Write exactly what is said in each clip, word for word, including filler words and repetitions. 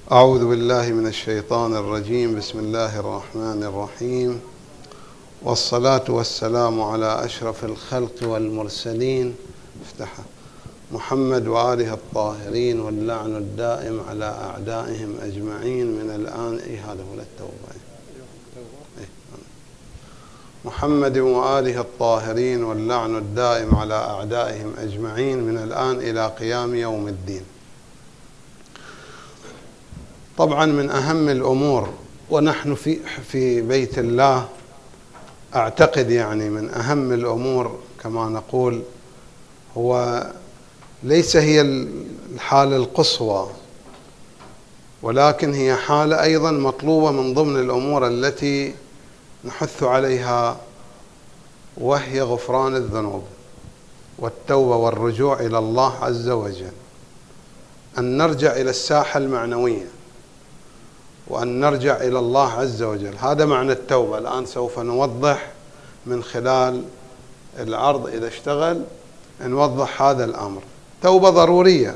أعوذ بالله من الشيطان الرجيم. بسم الله الرحمن الرحيم، والصلاة والسلام على أشرف الخلق والمرسلين افتحها محمد وآله الطاهرين، واللعن الدائم على أعدائهم أجمعين من الآن. إيه هذا ولا التوبة؟ إيه. محمد وآله الطاهرين واللعن الدائم على أعدائهم أجمعين من الآن إلى قيام يوم الدين. طبعا من أهم الأمور، ونحن في في بيت الله، أعتقد يعني من أهم الأمور كما نقول، هو ليس هي الحالة القصوى، ولكن هي حالة أيضا مطلوبة من ضمن الأمور التي نحث عليها، وهي غفران الذنوب والتوبة والرجوع إلى الله عز وجل، أن نرجع إلى الساحة المعنوية وأن نرجع إلى الله عز وجل. هذا معنى التوبة. الآن سوف نوضح من خلال العرض إذا اشتغل، نوضح هذا الأمر. توبة ضرورية.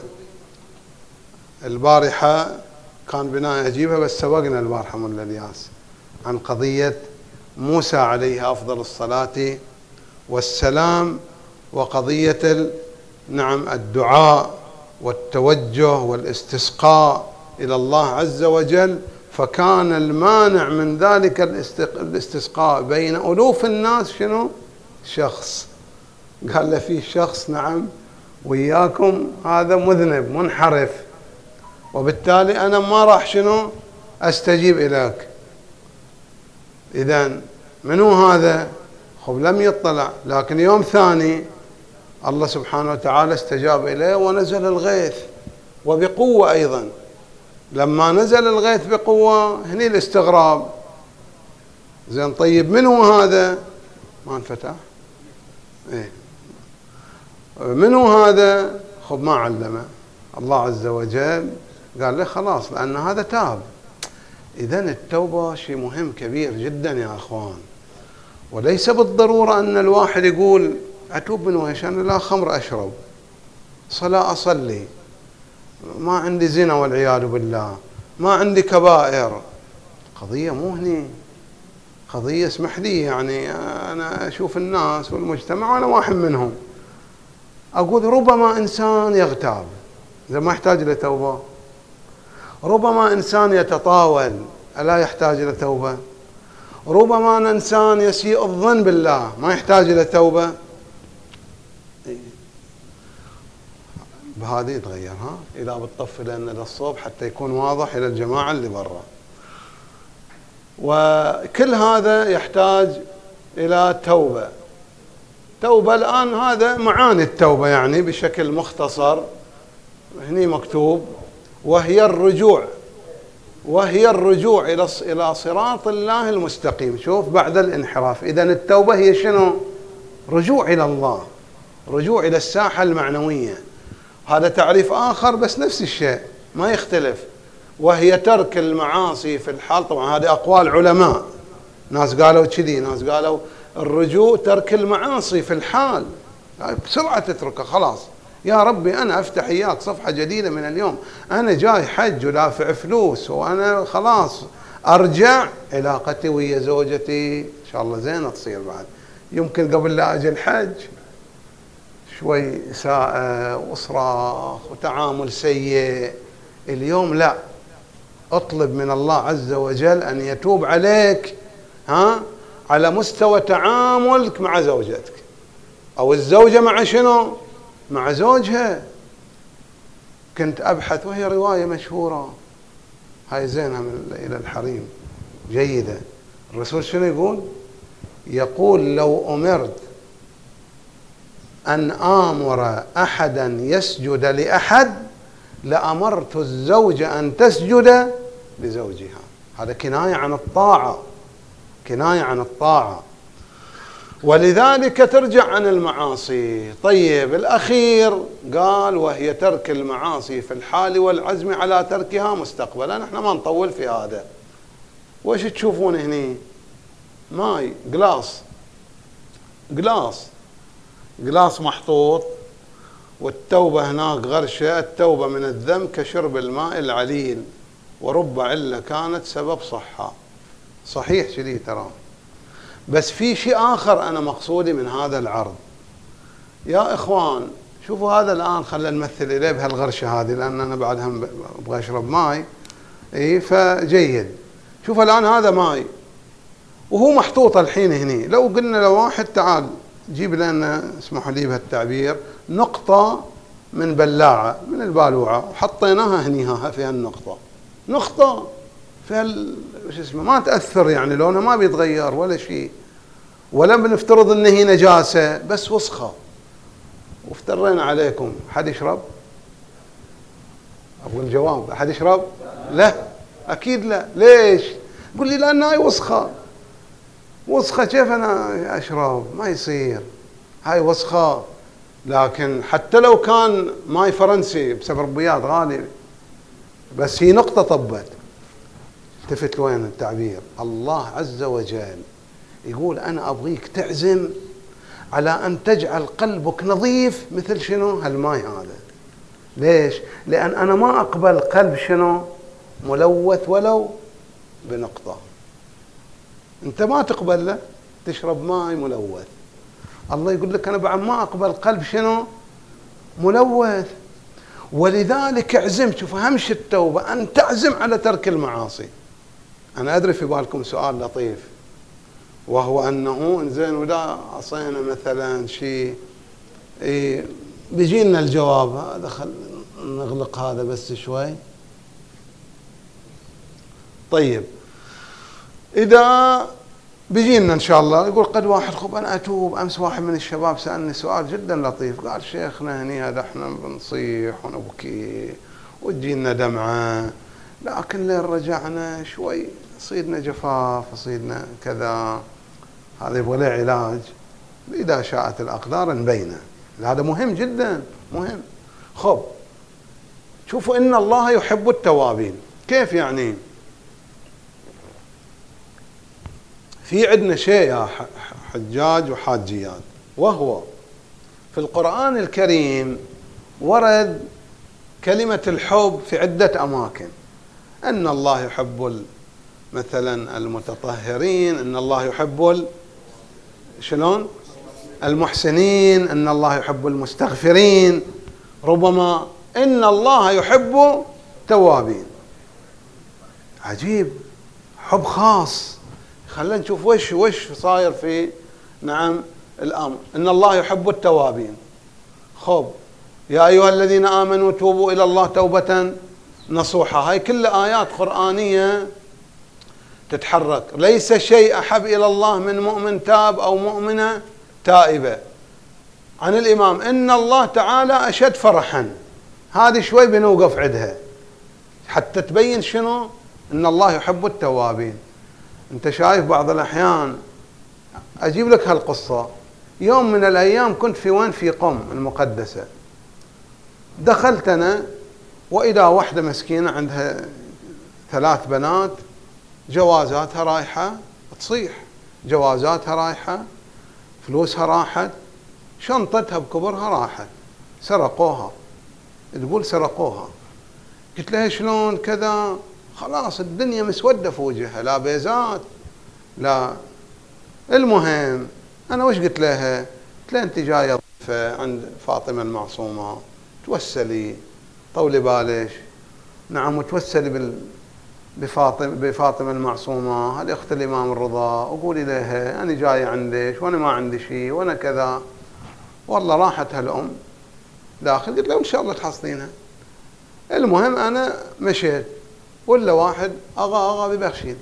البارحة كان بنا أجيبها بس سبقنا البارحة من الياس عن قضية موسى عليه أفضل الصلاة والسلام، وقضية نعم الدعاء والتوجه والاستسقاء إلى الله عز وجل. فكان المانع من ذلك الاستسقاء بين ألوف الناس شنو؟ شخص. قال له في شخص نعم وياكم هذا مذنب منحرف، وبالتالي أنا ما راح شنو أستجيب إليك. إذن منو هذا؟ خب لم يطلع، لكن يوم ثاني الله سبحانه وتعالى استجاب إليه ونزل الغيث وبقوة أيضا. لما نزل الغيث بقوة هني الاستغراب، زين طيب منو هذا؟ ما انفتح. ايه منو هذا؟ خب ما علمه الله عز وجل، قال له خلاص لأن هذا تاب. إذن التوبة شيء مهم كبير جدا يا أخوان، وليس بالضرورة أن الواحد يقول أتوب من ويش، أنا لا خمر أشرب، صلاة أصلي، ما عندي زنا والعياذ بالله، ما عندي كبائر. قضية مو هني، قضية اسمح لي يعني أنا أشوف الناس والمجتمع وأنا واحد منهم، أقول ربما إنسان يغتاب، إذا ما يحتاج إلى توبة. ربما إنسان يتطاول، ألا يحتاج إلى توبة. ربما إنسان يسيء الظن بالله، ما يحتاج إلى توبة. بهذه يتغير ها إذا بتطفي لنا للصوب حتى يكون واضح إلى الجماعة اللي برا. وكل هذا يحتاج إلى توبة. توبة الآن هذا معاني التوبة يعني بشكل مختصر هني مكتوب، وهي الرجوع وهي الرجوع إلى إلى صراط الله المستقيم. شوف بعد الانحراف. إذن التوبة هي شنو؟ رجوع إلى الله، رجوع إلى الساحة المعنوية. هذا تعريف آخر بس نفس الشيء ما يختلف، وهي ترك المعاصي في الحال. طبعا هذه أقوال علماء، ناس قالوا كذي، ناس قالوا الرجوع ترك المعاصي في الحال، بسرعة تتركها خلاص. يا ربي أنا أفتح إياك صفحة جديدة من اليوم، أنا جاي حج ودافع فلوس وأنا خلاص أرجع. علاقتي ويا زوجتي إن شاء الله زينة تصير بعد، يمكن قبل لا أجي الحج شوي إساءة وإصراخ وتعامل سيء. اليوم لا، اطلب من الله عز وجل أن يتوب عليك ها على مستوى تعاملك مع زوجتك، أو الزوجة مع شنو؟ مع زوجها. كنت أبحث وهي رواية مشهورة، هاي زينة من إلى الحريم جيدة. الرسول شنو يقول؟ يقول لو أمرت أن آمر أحدا يسجد لأحد لأمرت الزوجة أن تسجد لزوجها. هذا كناية عن الطاعة، كناية عن الطاعة. ولذلك ترجع عن المعاصي. طيب الأخير قال وهي ترك المعاصي في الحال والعزم على تركها مستقبلا. نحن ما نطول في هذا. وش تشوفون هني؟ ماي قلاص، قلاص قلاص محطوط، والتوبة هناك غرشة. التوبة من الذنب كشرب الماء العليل، ورب علة كانت سبب صحة. صحيح كذي ترى، بس في شيء آخر أنا مقصودي من هذا العرض يا إخوان. شوفوا هذا الآن، خلينا نمثل إليه بهالغرشة هذه، لأن أنا بعدها أبغى أشرب ماي. إيه فجيد. شوف الآن هذا ماي وهو محطوط الحين هني. لو قلنا لواحد تعال جيب لنا، اسمحوا لي بهالتعبير، نقطة من بلاعة من البالوعة وحطيناها هني ها في هالنقطة، نقطة في هال وش اسمه، ما تأثر يعني، لونها ما بيتغير ولا شيء، ولا بنفترض ان هي نجاسة، بس وسخة، وافترينا عليكم. حد يشرب؟ أقول الجواب، أحد يشرب؟ لا أكيد لا. ليش؟ قل لي لأن هاي وسخة. وسخة كيف أنا أشرب؟ ما يصير، هاي وسخة. لكن حتى لو كان ماي فرنسي بسبربيات غالي، بس هي نقطة طبت. التفت وين التعبير؟ الله عز وجل يقول أنا أبغيك تعزم على أن تجعل قلبك نظيف مثل شنو؟ هالماي هذا. ليش؟ لأن أنا ما أقبل قلب شنو؟ ملوث ولو بنقطة. أنت ما تقبل له تشرب ماي ملوث. الله يقول لك أنا بعد ما أقبل قلب شنو؟ ملوث. ولذلك اعزم. شوف همش التوبة أن تعزم على ترك المعاصي. أنا أدري في بالكم سؤال لطيف، وهو أنه إنزين ولا عصينا مثلا شيء إيه بيجينا الجواب هذا. خل نغلق هذا بس شوي. طيب إذا بيجينا إن شاء الله يقول قد واحد خب أنا أتوب. أمس واحد من الشباب سألني سؤال جدا لطيف، قال شيخنا هني هذا إحنا بنصيح ونبكي وتجينا دمعة، لكن لين رجعنا شوي صيدنا جفاف صيدنا كذا، هذا يبغى له علاج. إذا شاءت الأقدار نبينه. هذا مهم جدا مهم. خب شوفوا إن الله يحب التوابين. كيف يعني؟ في عندنا شيء يا حجاج وحاجيات، وهو في القرآن الكريم ورد كلمة الحب في عدة أماكن. أن الله يحب مثلا المتطهرين، أن الله يحب شلون المحسنين، أن الله يحب المستغفرين، ربما إن الله يحب التوابين. عجيب، حب خاص. خلينا نشوف وش وش صاير في نعم الأمر. إن الله يحب التوابين. خب يا أيها الذين آمنوا توبوا إلى الله توبة نصوحة. هاي كل آيات قرآنية تتحرك. ليس شيء أحب إلى الله من مؤمن تاب أو مؤمنة تائبة. عن الإمام إن الله تعالى أشد فرحا. هذه شوي بنوقف عندها حتى تبين شنو إن الله يحب التوابين. أنت شايف بعض الأحيان، أجيب لك هالقصة. يوم من الأيام كنت في وين؟ في قم المقدسة. دخلت أنا وإذا واحدة مسكينة عندها ثلاث بنات، جوازاتها رايحة تصيح، جوازاتها رايحة، فلوسها راحت، شنطتها بكبرها راحت، سرقوها. تقول سرقوها. قلت لها شلون كذا؟ خلاص الدنيا مسودة في وجهها، لا بيزات لا. المهم أنا وش قلت لها؟ قلت لها أنت جاية ضيفة عند فاطمة المعصومة، توسلي طولي بالش. نعم وتوسلي بال بفاطمة بفاطمة المعصومة، هذه أخت الإمام الرضا، وقولي لها أنا جاية عندك وأنا ما عندي شيء وأنا كذا. والله راحت هالأم داخل. قلت لها إن شاء الله تحصلينها. المهم أنا مشيت، ولا واحد أغا أغا ببخشيد.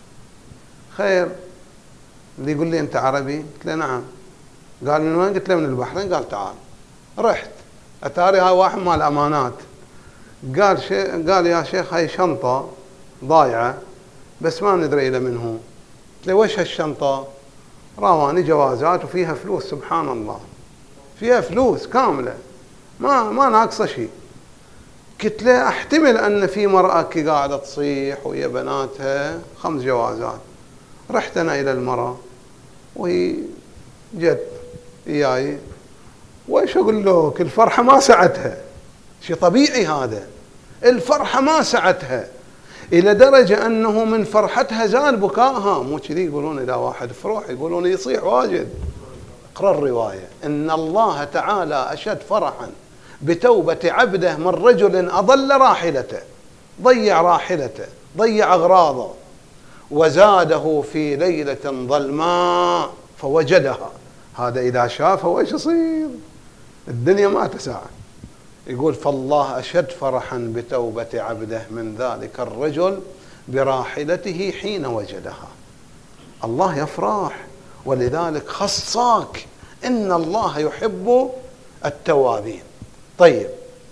خير. اللي يقول لي أنت عربي؟ قلت له نعم. قال من وين؟ قلت له من البحرين. قال تعال. رحت أتاري هاي واحد مال أمانات. قال شي... قال يا شيخ هاي شنطة ضايعة بس ما ندري إلى من هو. قلت له وش هالشنطة؟ راواني جوازات وفيها فلوس. سبحان الله، فيها فلوس كاملة ما ما ناقصة شيء. قلت له احتمل أن في مرأة كي قاعدة تصيح ويا بناتها خمس جوازات. رحت أنا إلى المرأة وهي جت إياي، وإيش أقول لك، الفرحة ما سعتها. شيء طبيعي هذا، الفرحة ما سعتها. إلى درجة أنه من فرحتها زال بكائها. مو كذي يقولون إذا واحد فرح يقولون يصيح واجد. اقرأ الرواية: إن الله تعالى أشد فرحا بتوبة عبده من رجل أضل راحلته، ضيع راحلته، ضيع أغراضه، وزاده في ليلة ظلماء فوجدها. هذا إذا شافه وإيش يصير؟ الدنيا ما تسع. يقول: فالله أشد فرحا بتوبة عبده من ذلك الرجل براحلته حين وجدها. الله يفرح، ولذلك خصاك إن الله يحب التوابين. طيب،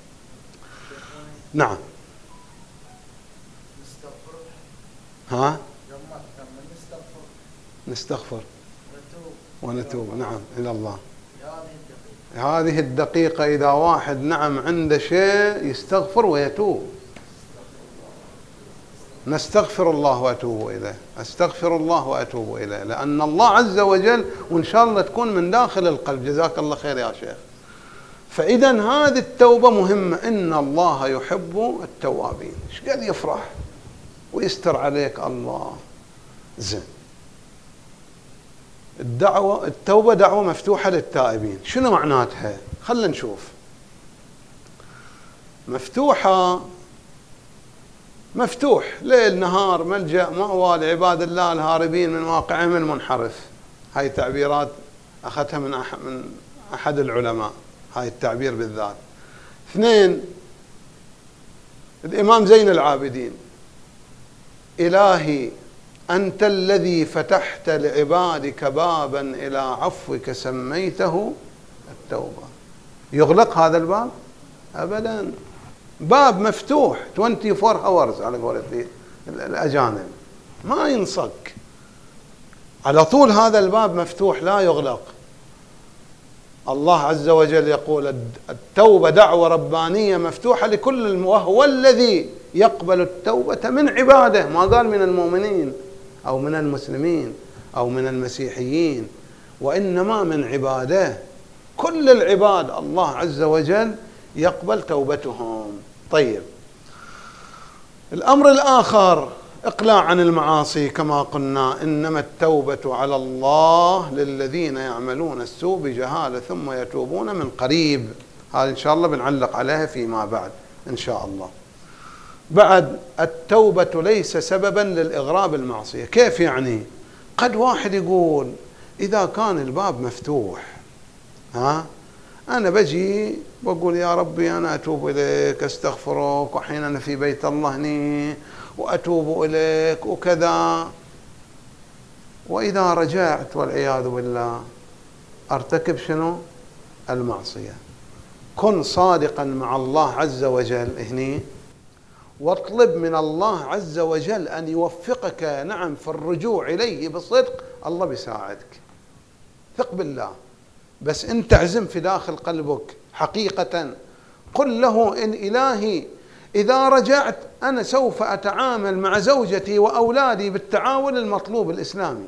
نعم. ها؟ نستغفر ونتوب، نعم، إلى الله. هذه الدقيقة إذا واحد نعم عنده شيء يستغفر ويتوب. نستغفر الله وأتوب إليه، أستغفر الله وأتوب إليه، لأن الله عز وجل، وإن شاء الله تكون من داخل القلب. جزاك الله خير يا شيخ. فإذا هذه التوبة مهمة. إن الله يحب التوابين. إيش قد يفرح ويستر عليك الله. زين. الدعوة التوبة دعوة مفتوحة للتائبين. شنو معناتها؟ خلنا نشوف. مفتوحة، مفتوح ليل نهار، ملجأ مأوى لعباد الله الهاربين من واقعهم المنحرف. هاي تعبيرات أخذتها من أحد, من أحد العلماء، هاي التعبير بالذات. اثنين، الإمام زين العابدين: إلهي أنت الذي فتحت لعبادك بابا إلى عفوك سميته التوبة. يغلق هذا الباب؟ أبدا. باب مفتوح أربعة وعشرين hours على قولة الأجانب، ما ينصك على طول. هذا الباب مفتوح لا يغلق. الله عز وجل يقول: التوبة دعوة ربانية مفتوحة لكل، وهو الذي يقبل التوبة من عباده. ما قال من المؤمنين أو من المسلمين أو من المسيحيين، وإنما من عباده. كل العباد الله عز وجل يقبل توبتهم. طيب، الأمر الآخر: إقلاع عن المعاصي. كما قلنا، إنما التوبة على الله للذين يعملون السوء بجهالة ثم يتوبون من قريب. هذا إن شاء الله بنعلق عليها فيما بعد إن شاء الله. بعد، التوبة ليس سببا للإغراء بالمعصية. كيف يعني؟ قد واحد يقول: إذا كان الباب مفتوح، ها أنا بجي بقول يا ربي أنا أتوب إليك، أستغفرك، وحين أنا في بيت الله هني وأتوب إليك وكذا، وإذا رجعت والعياذ بالله أرتكب شنو؟ المعصية. كن صادقا مع الله عز وجل هني، واطلب من الله عز وجل أن يوفقك نعم في الرجوع إليه بصدق. الله بيساعدك، ثق بالله. بس أنت اعزم في داخل قلبك حقيقة، قل له: إن إلهي إذا رجعت أنا سوف أتعامل مع زوجتي وأولادي بالتعامل المطلوب الإسلامي،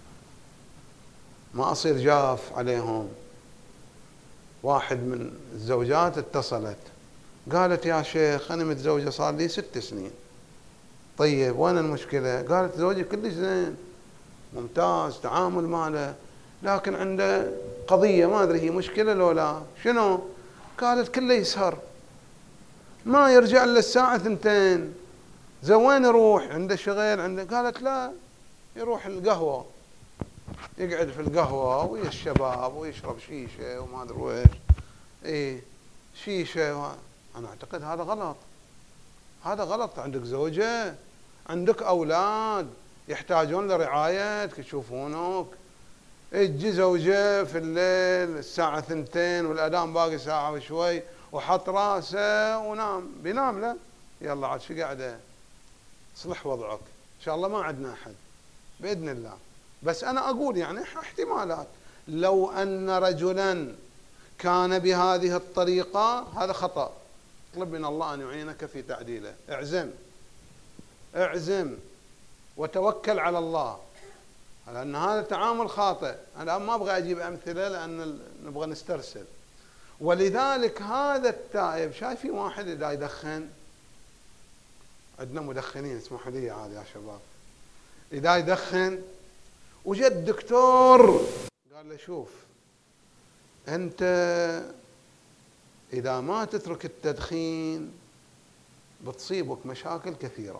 ما أصير جاف عليهم. واحد من الزوجات اتصلت قالت: يا شيخ أنا متزوجة صار لي ست سنين. طيب وين المشكلة؟ قالت: زوجي كلش زين ممتاز تعامل ماله، لكن عنده قضية ما أدري هي مشكلة لو لا. شنو؟ قالت: كله يسهر، ما يرجع إلا الساعة ثنتين. زين وين يروح؟ عنده شغل عنده؟ قالت: لا، يروح القهوة، يقعد في القهوة ويا الشباب ويشرب شيشة وما أدري ويش. إيه شيشة. أنا أعتقد هذا غلط، هذا غلط. عندك زوجة، عندك أولاد يحتاجون لرعايتك يشوفونك. اجي زوجة في الليل الساعة ثنتين والأذان باقي ساعة وشوي وحط راسه ونام، بينام له. يلا عاد شو قاعدة؟ صلح وضعك إن شاء الله، ما عندنا أحد بإذن الله. بس أنا أقول يعني احتمالات. لو أن رجلا كان بهذه الطريقة هذا خطأ، اطلب من الله أن يعينك في تعديله. اعزم اعزم وتوكل على الله، لأن هذا تعامل خاطئ. أنا ما أبغى أجيب أمثلة لأن نبغى نسترسل. ولذلك هذا التائب، شايفين واحد إذا يدخن عندنا مدخنين اسمحوا لي عاد يا شباب، إذا يدخن وجد الدكتور قال له شوف أنت إذا ما تترك التدخين بتصيبك مشاكل كثيرة،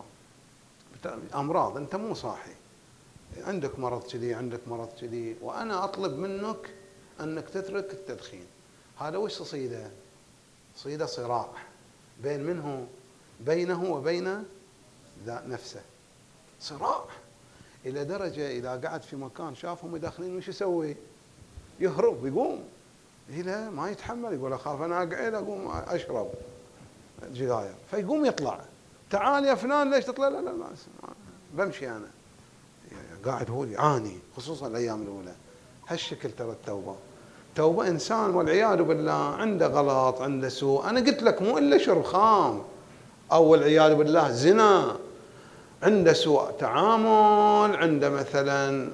أمراض، أنت مو صاحي، عندك مرض كذي عندك مرض كذي، وأنا أطلب منك أنك تترك التدخين. هذا وش تصيده؟ تصيده صراع بين منه بينه وبين نفسه، صراع إلى درجة إذا قعد في مكان شافهم يدخنين وش يسوي؟ يهرب، يقوم، لا ما يتحمل، يقول أخاف أنا أقعد أقوم أشرب جداير، فيقوم يطلع، تعال يا فلان ليش تطلع؟ لا لا لا بمشي أنا، قاعد هو يعاني خصوصا الأيام الأولى. هالشكل ترى التوبة، توبة إنسان والعياذ بالله عنده غلط عنده سوء، أنا قلت لك مو إلا شرب خام أو والعياذ بالله زنا، عنده سوء تعامل، عنده مثلا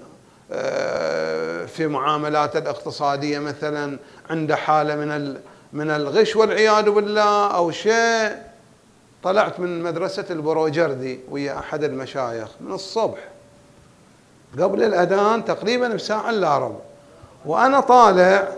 في معاملاته الاقتصادية مثلا عنده حالة من من الغش والعياذ بالله أو شيء. طلعت من مدرسة البروجردي ويا أحد المشايخ من الصبح قبل الأذان تقريبا بساعة إلا ربع، وأنا طالع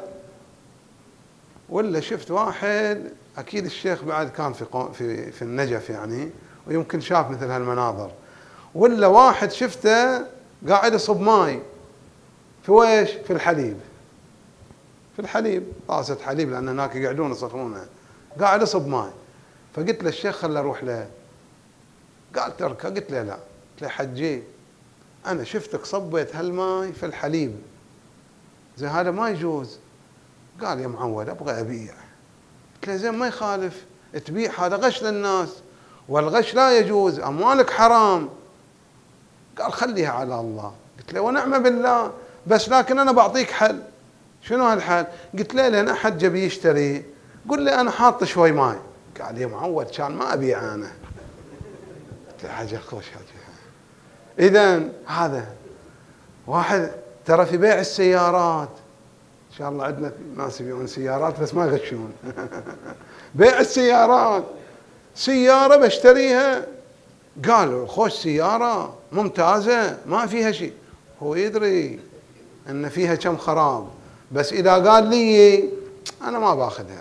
ولا شفت واحد، أكيد الشيخ بعد كان في في في النجف يعني ويمكن شاف مثل هالمناظر، ولا واحد شفته قاعد يصب ماي في ويش؟ في الحليب، في الحليب طاسة حليب لأن هناك يقعدون يصخرونها، قاعد يصب ماي. فقلت له الشيخ خله أروح له، قال تركه، قلت له لا، قلت له حجي أنا شفتك صبيت هالماي في الحليب زي هذا ما يجوز. قال يا معود أبغى أبيع. قلت له زين ما يخالف تبيع، هذا غش للناس والغش لا يجوز، أموالك حرام. قال خليها على الله. قلت له ونعم بالله، بس لكن أنا بعطيك حل. شنو هالحل؟ قلت له لأن أحد جبي يشتري قل لي أنا حاط شوي ماي. قال يا معود كان ما أبيع أنا. قلت له حاجة خوش حاجة. إذن هذا واحد ترى في بيع السيارات، إن شاء الله عندنا ناس يبيعون سيارات بس ما يغشون. بيع السيارات، سيارة بشتريها، قالوا خوش سيارة ممتازة ما فيها شيء، هو يدري أن فيها كم خراب، بس إذا قال لي أنا ما باخذها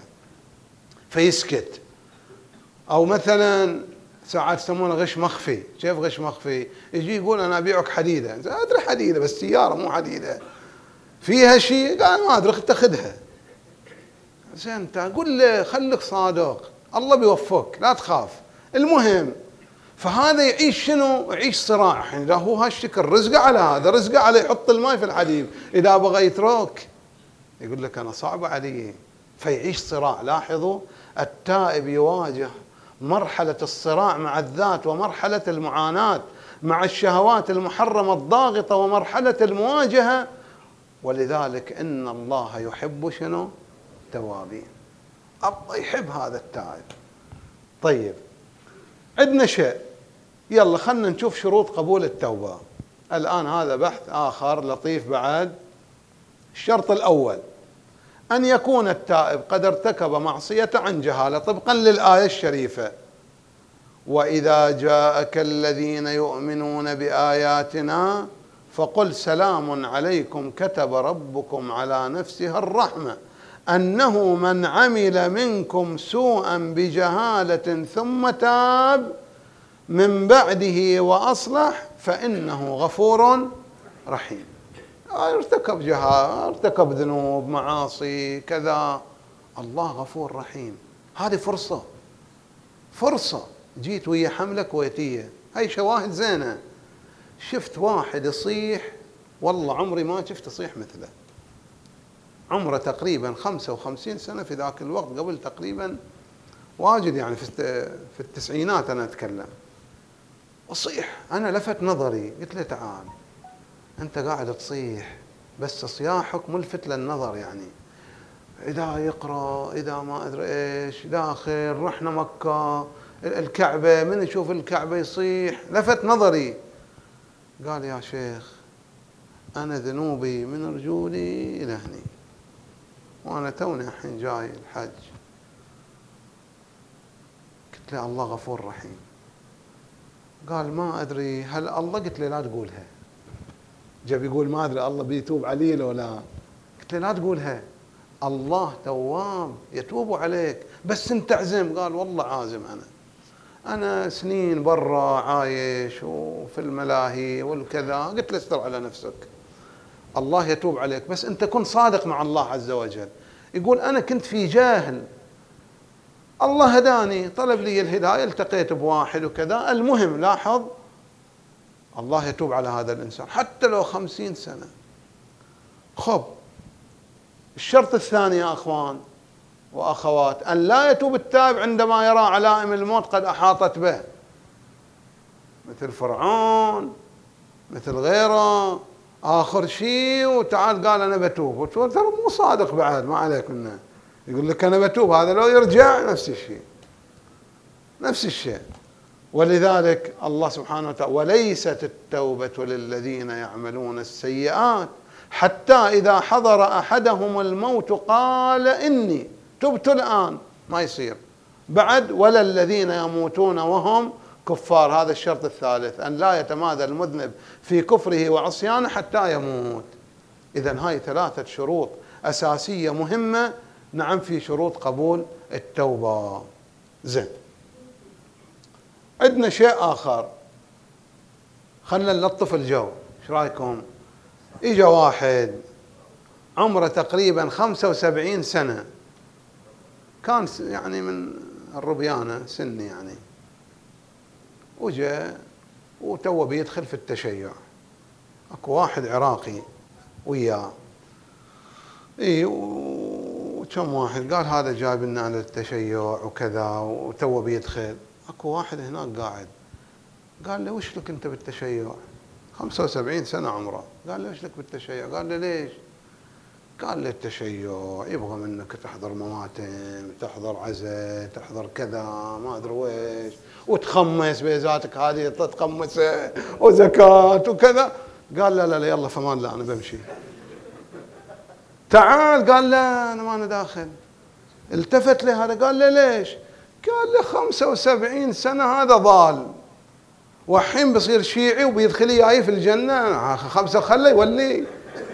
فيسكت. أو مثلا ساعات يسمونه غش مخفي. كيف غش مخفي؟ يجي يقول أنا أبيعك حديدة، أدري حديدة بس سيارة مو حديدة فيها شيء، قال ما أدري تاخذها. زين قل له خليك صادق، الله بيوفقك لا تخاف. المهم فهذا يعيش شنو؟ يعيش صراع. الحين إذا هو هالشكل رزقه على هذا، رزقه على يحط الماء في الحليب، إذا بغى يترك يقول لك أنا صعب علي، فيعيش صراع. لاحظوا التائب يواجه مرحلة الصراع مع الذات ومرحلة المعاناة مع الشهوات المحرمة الضاغطة ومرحلة المواجهة، ولذلك إن الله يحب شنو؟ التوابين. الله يحب هذا التائب. طيب عندنا شيء، يلا خلنا نشوف شروط قبول التوبة. الآن هذا بحث آخر لطيف بعد. الشرط الأول أن يكون التائب قد ارتكب معصية عن جهالة طبقا للآية الشريفة: وإذا جاءك الذين يؤمنون بآياتنا فقل سلام عليكم كتب ربكم على نفسه الرحمة أنه من عمل منكم سوءا بجهالة ثم تاب من بعده وأصلح فإنه غفور رحيم. ارتكب جهالة، ارتكب ذنوب معاصي كذا، الله غفور رحيم. هذه فرصة، فرصة جيت ويا حملة كويتية، هاي شواهد زينة. شفت واحد يصيح، والله عمري ما شفت يصيح مثله، عمره تقريبا خمسة وخمسين سنة في ذاك الوقت، قبل تقريبا واجد يعني في في التسعينات أنا أتكلم. أصيح، أنا لفت نظري، قلت له تعال أنت قاعد تصيح بس صياحك ملفت للنظر، يعني إذا يقرأ إذا ما أدري إيش داخل رحنا مكة الكعبة، من يشوف الكعبة يصيح. لفت نظري، قال يا شيخ أنا ذنوبي من رجولي إلى هني وأنا توني الحين جاي الحج. قلت له الله غفور رحيم. قال ما أدري هل الله، قلت له لا تقولها. جاب يقول ما أدري الله بيتوب علي لو لا، قلت له لا تقولها، الله تواب يتوب عليك، بس انت اعزم. قال والله عازم، أنا أنا سنين برا عايش وفي الملاهي والكذا. قلت له استر على نفسك، الله يتوب عليك، بس أنت كن صادق مع الله عز وجل. يقول أنا كنت في جاهل، الله هداني، طلب لي الهداية، التقيت بواحد وكذا. المهم لاحظ، الله يتوب على هذا الإنسان حتى لو خمسين سنة. خب الشرط الثاني يا أخوان وأخوات، أن لا يتوب التائب عندما يرى علائم الموت قد أحاطت به، مثل فرعون، مثل غيره. آخر شيء وتعال قال أنا بتوب، وتقول ترى مو صادق بعد، ما عليك منه، يقول لك أنا بتوب، هذا لو يرجع نفس الشيء نفس الشيء. ولذلك الله سبحانه وتعالى: وليست التوبة للذين يعملون السيئات حتى إذا حضر أحدهم الموت قال إني تبت الآن. ما يصير بعد. ولا الذين يموتون وهم كفار. هذا الشرط الثالث، أن لا يتمادى المذنب في كفره وعصيانه حتى يموت. إذن هاي ثلاثة شروط أساسية مهمة، نعم، في شروط قبول التوبة. زين، عندنا شيء آخر، خلنا نلطف الجو. ايش رايكم؟ اجا واحد عمره تقريبا خمسة وسبعين سنة، كان يعني من الربيانة سن يعني، وجاء وتوه بيدخل في التشيع. اكو واحد عراقي وياه، اي، وكم واحد قال هذا جايب لنا على التشيع وكذا وتوه بيدخل. اكو واحد هناك قاعد قال له: وش لك انت بالتشيع؟ خمسة وسبعين سنة عمره. قال له: وش لك بالتشيع؟ قال له: ليش؟ قال له: التشيع يبغى منك تحضر مواتم، تحضر عزاء، تحضر كذا، ما ادري ويش، وتخمس بيزاتك هذه تتخمسه، وزكاة وكذا. قال: لا لا لا، يلا فمان، لا انا بمشي. تعال. قال: لا انا ما انا داخل. التفت له هذا قال له: ليش؟ قال له: خمسة وسبعين سنة هذا ضال، والحين بصير شيعي وبيدخل جاي في الجنة. خمسة خلي يولي.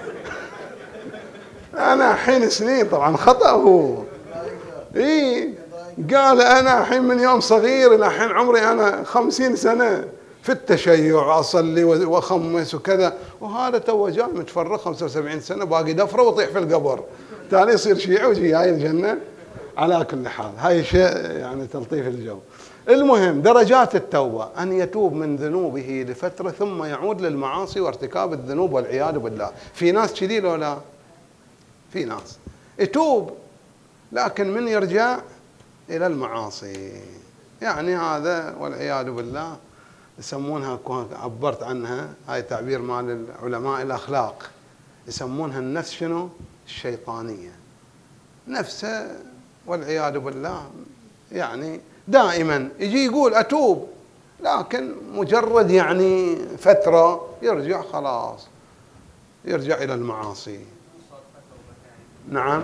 أنا حين سنين، طبعا خطأ هو. إيه، قال أنا حين من يوم صغير إلى حين عمري أنا خمسين سنة في التشيع، أصلي وأخمس وكذا، وهذا تو جاي متفرغ خمسة وسبعين سنة باقي دفرة وطيح في القبر، تالي يصير شيعي ويجي هاي الجنة. على كل حال هاي شيء يعني تلطيف الجو. المهم درجات التوبة: أن يتوب من ذنوبه لفترة ثم يعود للمعاصي وارتكاب الذنوب والعياذ بالله. في ناس كذي لو لا؟ في ناس يتوب لكن من يرجع إلى المعاصي، يعني هذا والعياذ بالله يسمونها، عبرت عنها، هاي تعبير مال العلماء الأخلاق، يسمونها النفس شنو؟ الشيطانية. نفسه والعياذ بالله يعني دائما يجي يقول أتوب، لكن مجرد يعني فترة يرجع، خلاص يرجع إلى المعاصي. نعم،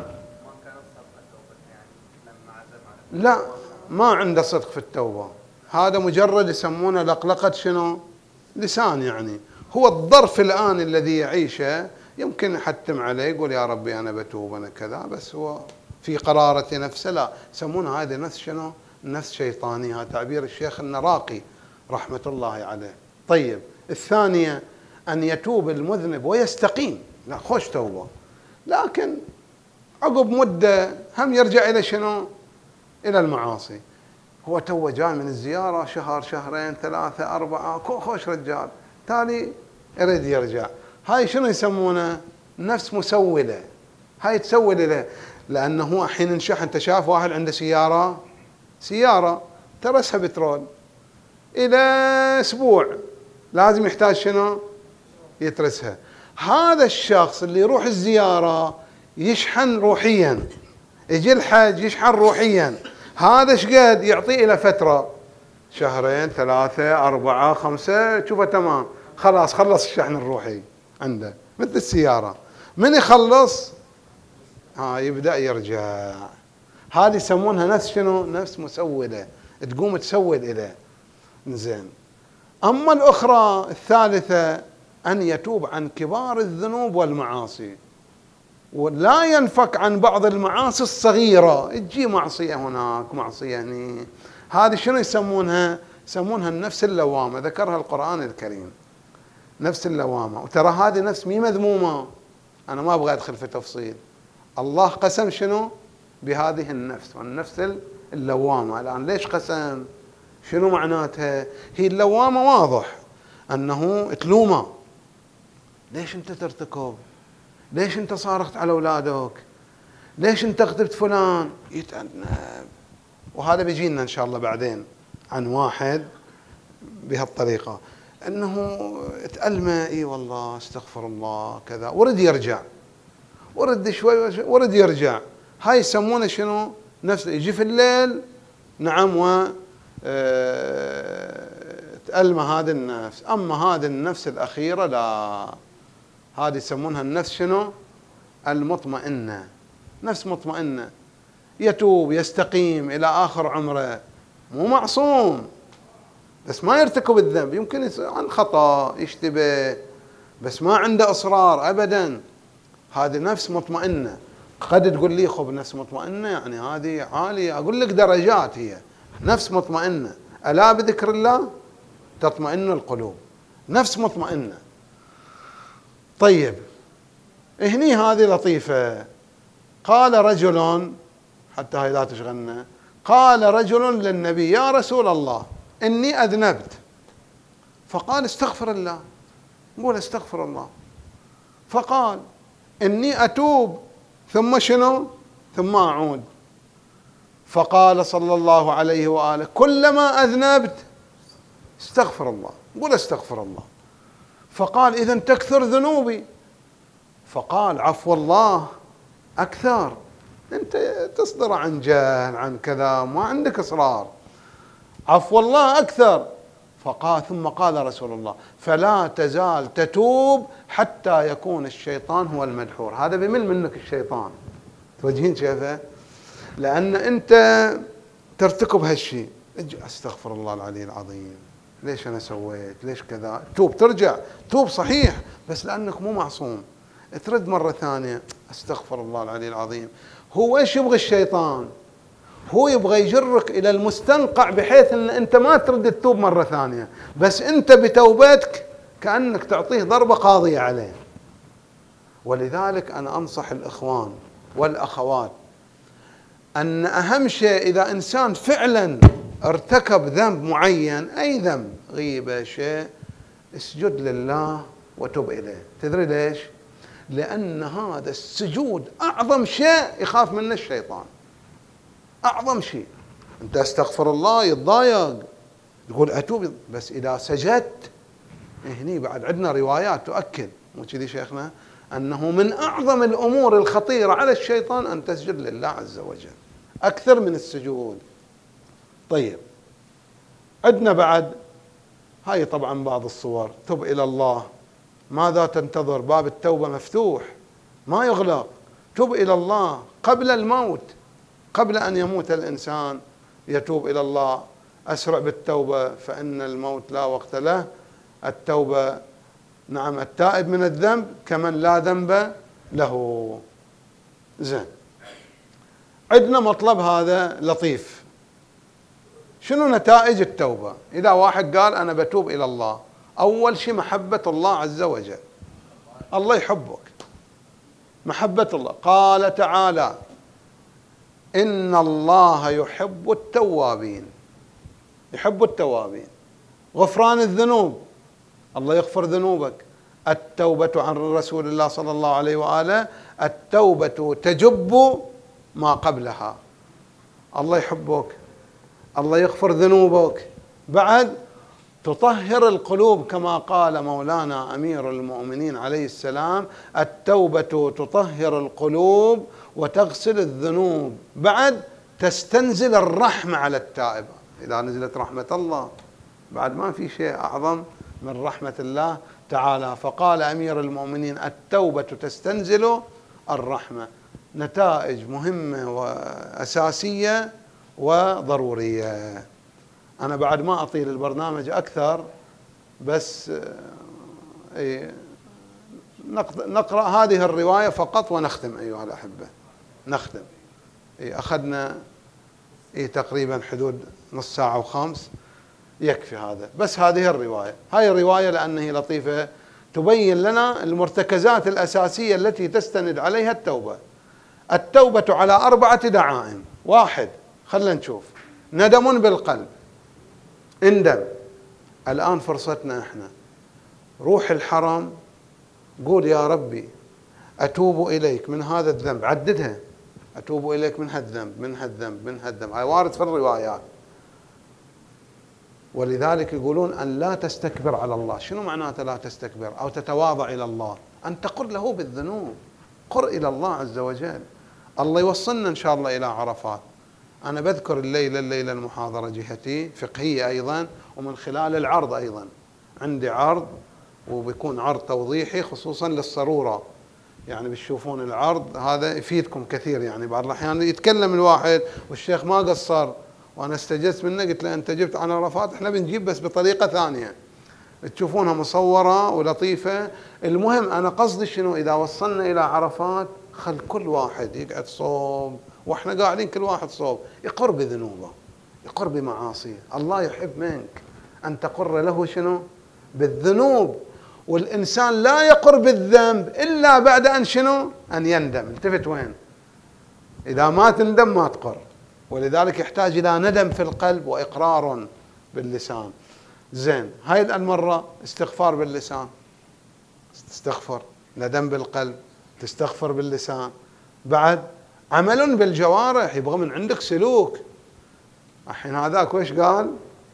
لا، ما عنده صدق في التوبة، هذا مجرد يسمونه لقلقة شنو؟ لسان. يعني هو الظرف الآن الذي يعيشه يمكن يحتم عليه، يقول يا ربي أنا بتوب أنا كذا، بس هو في قرارة نفسه لا، يسمونها هذه نفس شنو؟ نفس شيطانية. هذا تعبير الشيخ النراقي رحمة الله عليه. طيب، الثانية أن يتوب المذنب ويستقيم، لا خوش توبة، لكن عقب مدة هم يرجع إلى شنو؟ إلى المعاصي. هو تو جاي من الزيارة شهر شهرين ثلاثة أربعة، خوش رجال، تالي يريد يرجع. هاي شنو يسمونه؟ نفس مسولة. هاي تسول له، لأنه حين انشح، أنت شاف واحد عنده سيارة سيارة ترسها بترول، إلى أسبوع لازم يحتاج شنو؟ يترسها. هذا الشخص اللي يروح الزيارة يشحن روحيا، يجي الحج يشحن روحيا، هذا ايش قد يعطيه إلى فترة؟ شهرين ثلاثة أربعة خمسة، تشوفه تمام، خلاص خلص الشحن الروحي عنده، مثل السيارة، من يخلص ها يبدأ يرجع. هذه يسمونها نفس شنو؟ نفس مسولة، تقوم تسول إليه. زين، أما الأخرى الثالثة أن يتوب عن كبار الذنوب والمعاصي، ولا ينفك عن بعض المعاصي الصغيرة، تجي معصية هناك معصية هني. هذه شنو يسمونها؟ يسمونها النفس اللوامة، ذكرها القرآن الكريم، نفس اللوامة. وترى هذه نفس مي مذمومة، أنا ما أبغى أدخل في تفصيل. الله قسم شنو بهذه النفس، والنفس اللوامة. الآن ليش قسم؟ شنو معناتها؟ هي اللوامة واضح أنه تلومه، ليش أنت ترتكب؟ ليش أنت صارخت على أولادك؟ ليش أنت غضبت فلان؟ يتأنب. وهذا بيجينا إن شاء الله بعدين عن واحد بهالطريقة، أنه تألمه، إي والله استغفر الله كذا، ورد يرجع، ورد شوي ورد يرجع. هاي يسمونه شنو؟ نفس يجي في الليل، نعم، و تألم هذه النفس. أما هذه النفس الأخيرة لا، هذه يسمونها النفس شنو؟ المطمئنة. نفس مطمئنة، يتوب يستقيم إلى آخر عمره، مو معصوم بس ما يرتكب الذنب، يمكن عن خطأ يشتبه بس ما عنده إصرار أبدا. هذه نفس مطمئنة. قد تقول لي خب نفس مطمئنة يعني هذه عالية، أقول لك درجات. هي نفس مطمئنة، ألا بذكر الله تطمئن القلوب، نفس مطمئنة. طيب هني هذه لطيفة. قال رجل، حتى هاي لا تشغلنا، قال رجل للنبي: يا رسول الله إني أذنبت. فقال: استغفر الله. قول استغفر الله. فقال: إني أتوب ثم شنو؟ ثم أعود. فقال صلى الله عليه وآله: كلما أذنبت استغفر الله. قول استغفر الله. فقال: إذن تكثر ذنوبي. فقال: عفو الله أكثر، أنت تصدر عن جهل عن كذا، ما عندك إصرار، عفو الله أكثر. فقال ثم قال رسول الله: فلا تزال تتوب حتى يكون الشيطان هو المدحور. هذا بمل منك الشيطان، توجهين كيفه؟ لأن أنت ترتكب هالشيء، استغفر الله العلي العظيم، ليش أنا سويت، ليش كذا، توب، ترجع توب صحيح، بس لأنك مو معصوم ترد مرة ثانية، استغفر الله العلي العظيم. هو إيش يبغى الشيطان؟ هو يبغى يجرك إلى المستنقع بحيث أن أنت ما ترد تتوب مرة ثانية، بس أنت بتوبتك كأنك تعطيه ضربة قاضية عليه. ولذلك أنا أنصح الإخوان والأخوات أن أهم شيء إذا إنسان فعلا ارتكب ذنب معين، أي ذنب، غيبة، شيء، اسجد لله وتب إليه. تدري ليش؟ لأن هذا السجود أعظم شيء يخاف منه الشيطان، أعظم شيء. أنت استغفر الله يتضايق، تقول أتوب، بس إذا سجدت، هني بعد عندنا روايات تؤكد، مو كذي شيخنا، أنه من أعظم الأمور الخطيرة على الشيطان أن تسجد لله عز وجل أكثر من السجود. طيب عندنا بعد هاي طبعا بعض الصور. تب إلى الله، ماذا تنتظر؟ باب التوبة مفتوح ما يغلق. تب إلى الله قبل الموت، قبل أن يموت الإنسان يتوب إلى الله. أسرع بالتوبة فإن الموت لا وقت له. التوبة، نعم، التائب من الذنب كمن لا ذنب له. زين، عندنا مطلب هذا لطيف. شنو نتائج التوبة؟ إذا واحد قال أنا بتوب إلى الله، أول شيء محبة الله عز وجل، الله يحبك، محبة الله. قال تعالى: إن الله يحب التوابين، يحب التوابين. غفران الذنوب، الله يغفر ذنوبك. التوبة عن رسول الله صلى الله عليه وآله: التوبة تجب ما قبلها. الله يحبك، الله يغفر ذنوبك. بعد تطهر القلوب كما قال مولانا أمير المؤمنين عليه السلام: التوبة تطهر القلوب وتغسل الذنوب. بعد تستنزل الرحمة على التائب. إذا نزلت رحمة الله بعد ما في شيء أعظم من رحمة الله تعالى. فقال أمير المؤمنين: التوبة تستنزل الرحمة. نتائج مهمة وأساسية وضرورية. أنا بعد ما أطيل البرنامج أكثر، بس أي نقرأ هذه الرواية فقط ونختم أيها الأحبة، نختم. أي أخذنا أي تقريبا حدود نص ساعة وخمس، يكفي هذا. بس هذه الرواية، هاي الرواية لأنها لطيفة تبين لنا المرتكزات الأساسية التي تستند عليها التوبة. التوبة على أربعة دعائم. واحد، خلنا نشوف، ندم بالقلب، اندم. الآن فرصتنا احنا، روح الحرم، قول يا ربي أتوب إليك من هذا الذنب، عددها، أتوب إليك من هالذنب من هالذنب من هالذنب، هاي وارد في الروايات. ولذلك يقولون أن لا تستكبر على الله. شنو معناته لا تستكبر أو تتواضع إلى الله؟ أن تقر له بالذنوب، قر إلى الله عز وجل. الله يوصلنا إن شاء الله إلى عرفات. أنا بذكر الليلة الليلة المحاضرة جهتي فقهية أيضا، ومن خلال العرض أيضا عندي عرض، وبيكون عرض توضيحي خصوصا للصرورة، يعني بتشوفون العرض هذا يفيدكم كثير. يعني بعض الأحيان يتكلم الواحد والشيخ ما قصر، وأنا استجزت منه قلت له أنت جبت عن عرفات، إحنا بنجيب بس بطريقة ثانية تشوفونها مصورة ولطيفة. المهم أنا قصدي شنو، إذا وصلنا إلى عرفات خل كل واحد يقعد صوب، وإحنا قاعدين كل واحد صوب يقر بذنوبه، يقر بمعاصيه. الله يحب منك أن تقر له شنو؟ بالذنوب. والإنسان لا يقر بالذنب إلا بعد أن شنو؟ أن يندم. التفت وين؟ إذا ما تندم ما تقر. ولذلك يحتاج إلى ندم في القلب وإقرار باللسان. زين، هاي المرة استغفار باللسان، تستغفر، ندم بالقلب، تستغفر باللسان. بعد عمل بالجوارح، يبغى من عندك سلوك. الحين هذاك وش قال؟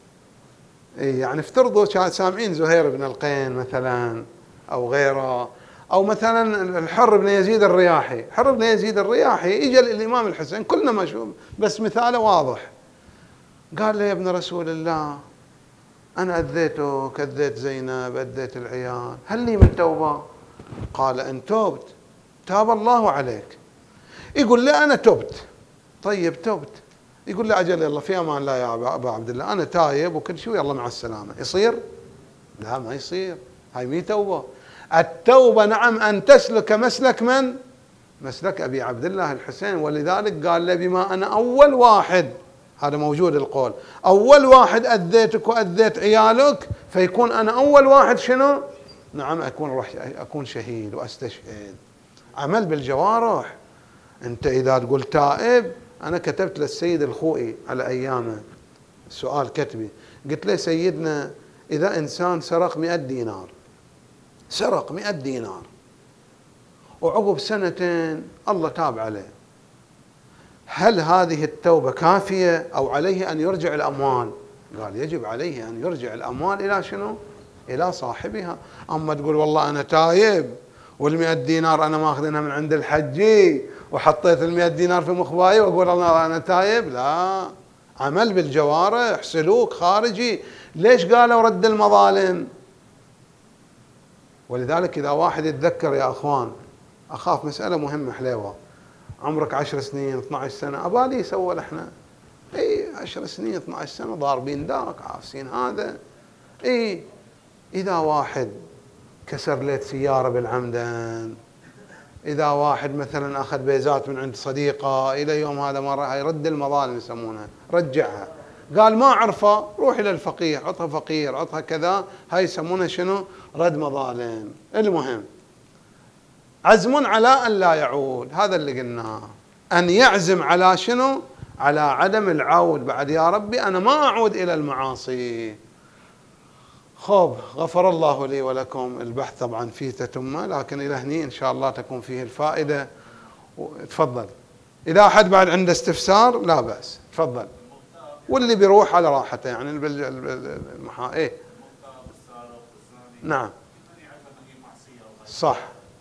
إيه يعني افترضوا كان سامعين زهير بن القين مثلا أو غيره، أو مثلا الحر بن يزيد الرياحي. حر بن يزيد الرياحي إجا الإمام الحسين، كلنا مشهور بس مثاله واضح. قال له يا ابن رسول الله أنا أذيتك، أذيت زينب، أذيت العيال، هل لي من توبة؟ قال إن تبت تاب الله عليك. يقول له أنا تبت. طيب تبت. يقول له أجل يلا في أمان الله يا أبا عبد الله، أنا تايب وكل شيء يلا مع السلامة. يصير؟ لا ما يصير، هاي مي توبة. التوبة نعم أن تسلك مسلك من؟ مسلك أبي عبد الله الحسين. ولذلك قال له بما أنا أول واحد، هذا موجود القول، أول واحد أذيتك وأذيت عيالك، فيكون أنا أول واحد شنو؟ نعم أكون روح أكون شهيد وأستشهد. عمل بالجوارح. أنت إذا تقول تائب، أنا كتبت للسيد الخوئي على أيامه سؤال كتبي، قلت له سيدنا إذا إنسان سرق مئة دينار، سرق مئة دينار وعقب سنتين الله تاب عليه، هل هذه التوبة كافية أو عليه أن يرجع الأموال؟ قال يجب عليه أن يرجع الأموال إلى شنو؟ إلى صاحبها. أما تقول والله أنا تايب والمئة دينار أنا ماخذينها من عند الحجي وحطيت المئة دينار في مخباي وأقول الله أنا تايب، لا. عمل بالجوارح، سلوك خارجي. ليش قالوا رد المظالم؟ ولذلك إذا واحد يتذكر يا أخوان، أخاف مسألة مهمة حليوة، عمرك عشر سنين اثنى عشر سنة، أبالي سوى احنا اي عشر سنين اثنى عشر سنة ضاربين ذاك عافسين هذا. اي إذا واحد كسر ليت سيارة بالعمدان، إذا واحد مثلا أخذ بيزات من عند صديقة إلى يوم هذا مرة، هاي رد المظالم يسمونها، رجعها. قال ما عرفه روح إلى الفقيه، عطها فقير، عطها كذا، هاي يسمونها شنو؟ رد مظالم. المهم عزم على أن لا يعود، هذا اللي قلناه، أن يعزم على شنو؟ على عدم العود بعد. يا ربي أنا ما أعود إلى المعاصي. خب غفر الله لي ولكم. البحث طبعا فيه تتمة، لكن إلى هني إن شاء الله تكون فيه الفائدة. تفضل، إذا أحد بعد عنده استفسار لا بأس، تفضل. واللي بيروح على راحته يعني المحا إيه نعم صح.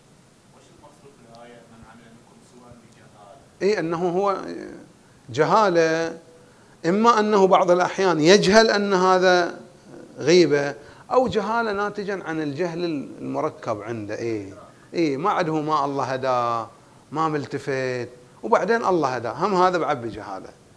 إيه أنه هو جهالة، إما أنه بعض الأحيان يجهل أن هذا غيبة، أو جهالة ناتجا عن الجهل المركب عنده. إيه إيه ما عده ما الله هداه، ما ملتفت، وبعدين الله هداه، هم هذا بعد بجهالة.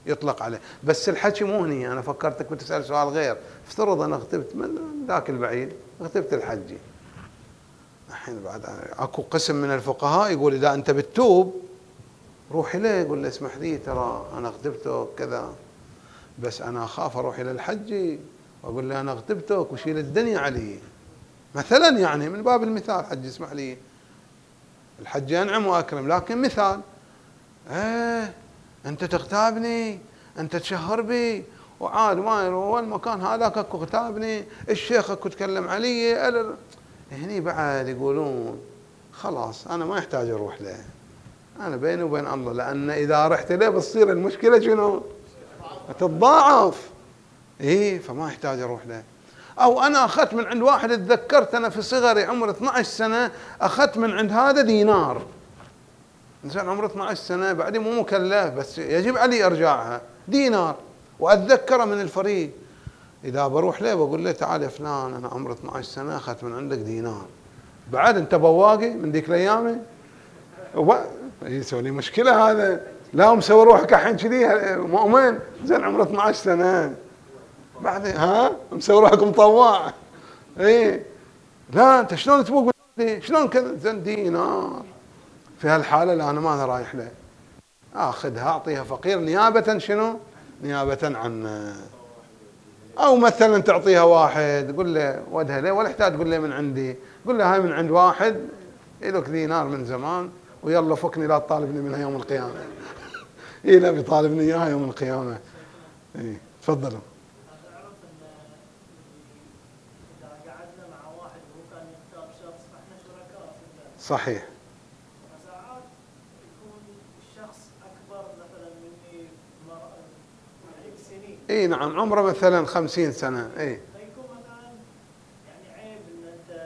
يطلق عليه. بس الحكي مو هني، أنا فكرتك بتسأل سؤال غير. افترض أنا اغتبت من ذاك البعيد، اغتبت الحجي، الحين بعد اكو قسم من الفقهاء يقول اذا انت بتتوب روح اليه قول له اسمح لي ترى انا اغتبتك كذا، بس انا اخاف اروح الى الحج واقول له انا اغتبتك وشيل الدنيا علي مثلا، يعني من باب المثال. حج اسمح لي، الحج انعم واكرم، لكن مثال ايه انت تغتابني، انت تشهر بي، وعاد ما هو المكان هذاك اكو اغتابني، الشيخ اكو تكلم علي، هني بعد يقولون خلاص انا ما يحتاج اروح له، انا بيني وبين الله، لان اذا رحت له بتصير المشكله شنو؟ تتضاعف. ايه فما يحتاج اروح له. او انا اخذت من عند واحد، اتذكرت انا في صغري عمر اثنعش سنه اخذت من عند هذا دينار، انسان عمره اثنعش سنه بعدين مو مكلف بس يجب علي ارجاعها، دينار، واتذكره من الفريق. إذا بروح له بقول له تعال يا فلان أنا عمري اثنعش سنة أخذت من عندك دينار، بعد أنت بواقي من ذيك الأيام؟ يسوي لي مشكلة هذا، لا مسوي روحك الحين كذي مؤمن، زين عمره اثنعش سنة بعدين ها مسوي روحك مطوع، إيه لا أنت شلون تبوق شلون كذا، زين دينار. في هالحالة لا أنا ما أنا رايح له، آخذها أعطيها فقير نيابة شنو؟ نيابة عن، أو مثلا تعطيها واحد قل له ودها له، ولا يحتاج تقول له من عندي، قل له هاي من عند واحد إلك دينار من زمان ويلا فكني لا تطالبني منها يوم القيامة. إيه لا بيطالبني إياها يوم القيامة. إيه تفضلوا. صحيح. ساعات يكون الشخص أكبر مثلا مني عشر سنين. إيه نعم عمره مثلا خمسين سنة. إيه. فيكون مثلا يعني عيب إن أنت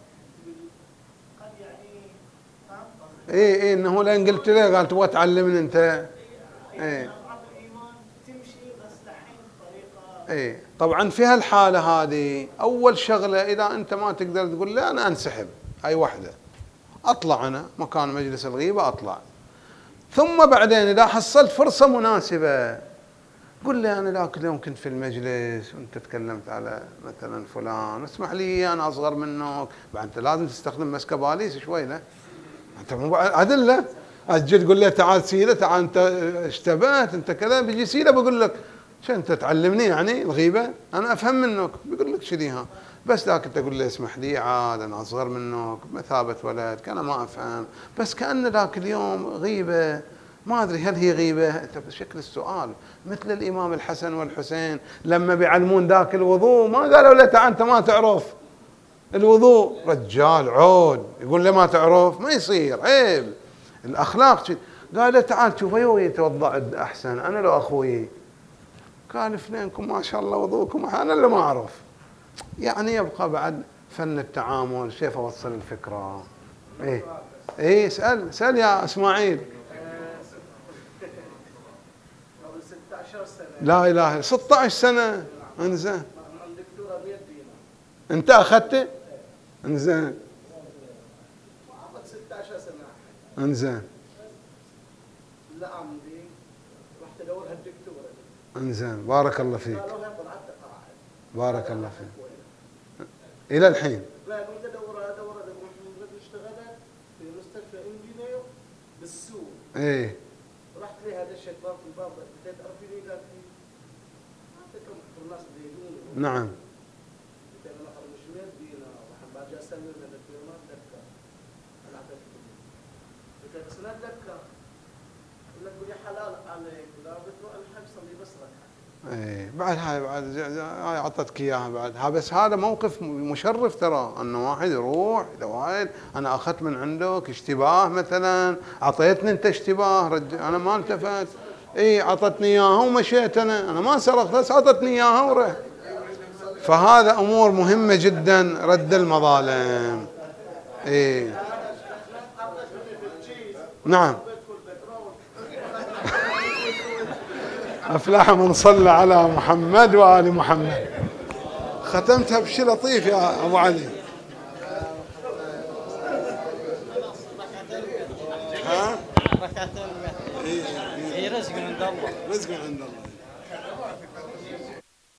قد يعني فهمت. إيه إيه إنه لين قلت له قال تبغى تعلمني أنت. إيه. أضعف الإيمان تمشي بس لحين بطريقة. إيه طبعا في هالحالة هذه أول شغلة إذا أنت ما تقدر تقول له أنا أنسحب، هاي واحدة، أطلع أنا مكان مجلس الغيبة أطلع، ثم بعدين إذا حصلت فرصة مناسبة قل لي أنا ذاك اليوم كنت في المجلس وأنت تكلمت على مثلا فلان، اسمح لي أنا أصغر منك، بعد أنت لازم تستخدم مسكباليس شوي له، أنت مو أدلة، أجي تقول له تعال سيرة، تعال أنت اشتبهت أنت كذا، بيجي سيرة بقول لك شو أنت تعلمني يعني الغيبة؟ أنا أفهم منك، بيقول لك شذيها، بس ذاك أنت تقول له اسمح لي عاد أنا أصغر منك مثابة ولدك أنا ما أفهم، بس كأن ذاك اليوم غيبة، ما أدري هل هي غيبة؟ أنت بشكل السؤال مثل الإمام الحسن والحسين لما بيعلمون ذاك الوضوء ما قالوا له تعال أنت ما تعرف الوضوء، رجال عود يقول له ما تعرف، ما يصير عيب الأخلاق. قال له تعال شوف أيوه يتوضأ أحسن أنا لو أخوي، قال اثنينكم ما شاء الله وضوءكم أنا اللي ما أعرف. يعني يبقى بعد فن التعامل، كيف أوصل الفكرة. إيه إيه اسأل اسأل يا إسماعيل. لا إله ستة عشر سنة انزين. أنت أخذته؟ انزين. انزين. لا عمدي رحت ادورها الدكتوره. انزين بارك الله فيك. بارك الله فيك. الى الحين. لا كنت ادورها ادورها من قبل اشتغلت في مستشفى انجينير بالسوق. ايه. رحت لها دشت باب في الباب بديت ارفي لي قالت لي ما تكم الناس بيدون. نعم. قلت انا اخر مش مدينا وحن باجي اسلم للدكتور ما اتذكر. انا اعطيتك. قلت بس لا اتذكر. لك يا حلال عليك لا بتروح الحج صلي بس ركعه. ايه بعد هاي بعد هاي اعطتك اياها بعد ها، بس هذا موقف مشرف ترى، انه واحد يروح اذا واحد انا اخذت من عندك اشتباه مثلا، اعطيتني انت اشتباه رج... انا ما التفت، اي اعطتني اياها ومشيت انا، انا ما سرقت بس اعطتني اياها ورحت. فهذا امور مهمه جدا رد المظالم. ايه نعم. أفلح من صلى على محمد وآل محمد. ختمتها بشيء لطيف يا أبو علي. ها؟ ركعتين. الله. رزق من عند الله.